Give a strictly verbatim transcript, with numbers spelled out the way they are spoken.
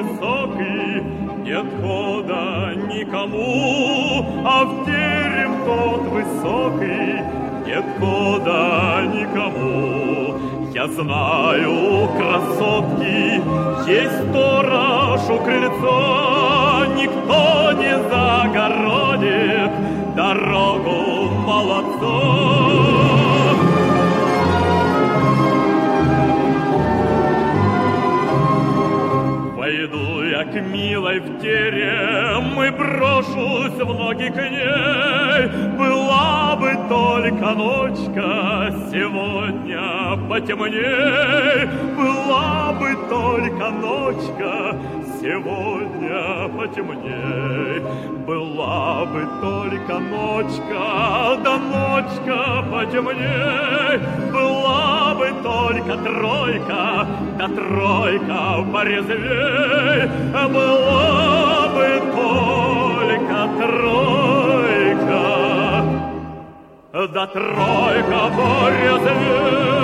высокий, нет хода никому, а в терем тот высокий, нет хода никому. Я знаю, красотки, есть сторож у крыльца, никто не загородит дорогу молодцу. Пойду я к милой в терем и брошусь в ноги к ней. Была бы только ночка, сегодня потемней. Была бы только ночка, сегодня потемней. Была бы только ночка, да ночка потемней. Была бы только тройка, да тройка порезвей. Была бы только тройка, да тройка порезвей.